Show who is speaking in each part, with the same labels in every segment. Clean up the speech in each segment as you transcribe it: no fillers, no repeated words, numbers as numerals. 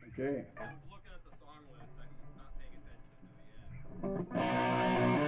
Speaker 1: Okay.
Speaker 2: I was looking at the song list. It's not paying attention to me yet.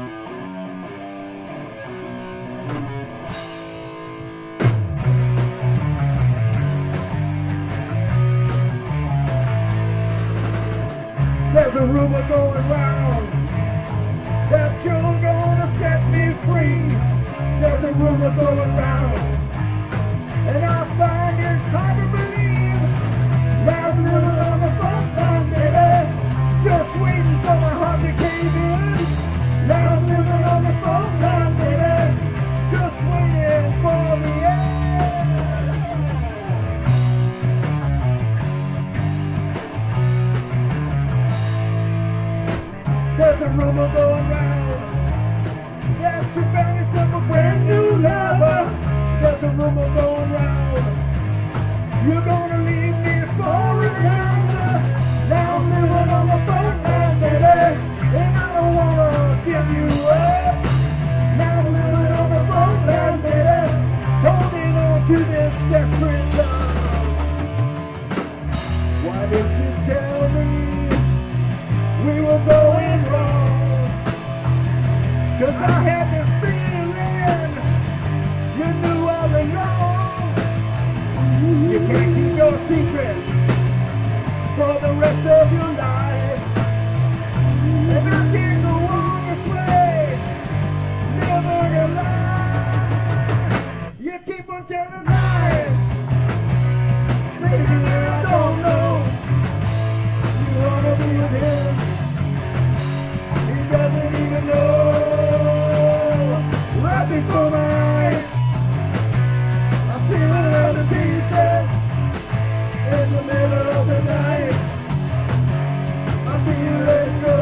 Speaker 1: There's a rumor going round that you're gonna set me free. There's a rumor going round, and I find it hard to believe. Loud living on the front line, baby, just waiting for my heart to cave in. Loud living on the front line, baby, just waiting for the end. There's a rumor going round that you found yourself a brand new lover. There's a rumor going round you're gonna leave me for another. Now I'm living on the front line, baby, and I don't wanna give you up. Now I'm living on the front line, baby, holding on to this desperate love. Why didn't you tell me we were going wrong? 'Cause I had this feeling you knew all along. You can't keep your secrets for the rest of your life, and I can't go on this way, living a lie. You keep on telling lies, thinking that I don't know. You wanna be with him, he doesn't even know. Right before my eyes, I see another pieces in the middle of the night. I see you let go.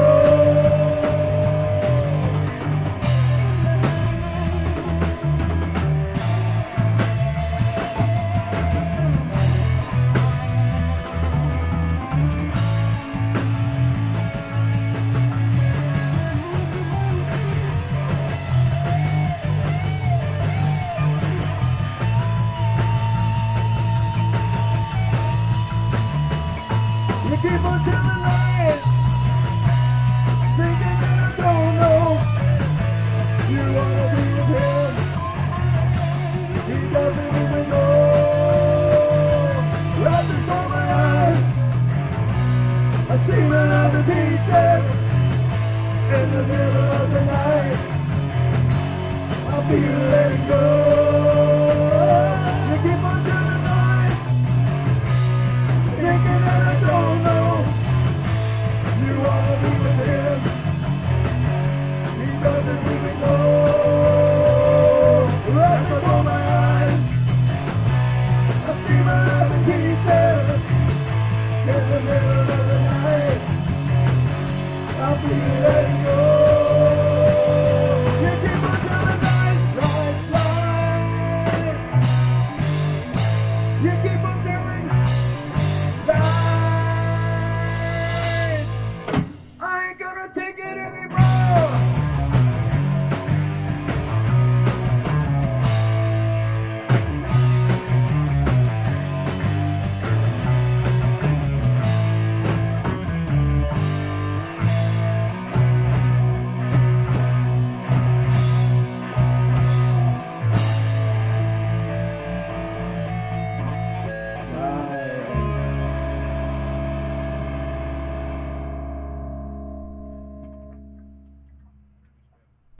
Speaker 1: You keep on telling lies, thinking that I don't know. You wanna be with him, he doesn't even know. Right before my eyes, I see another pieces in the middle of the night. I feel letting go.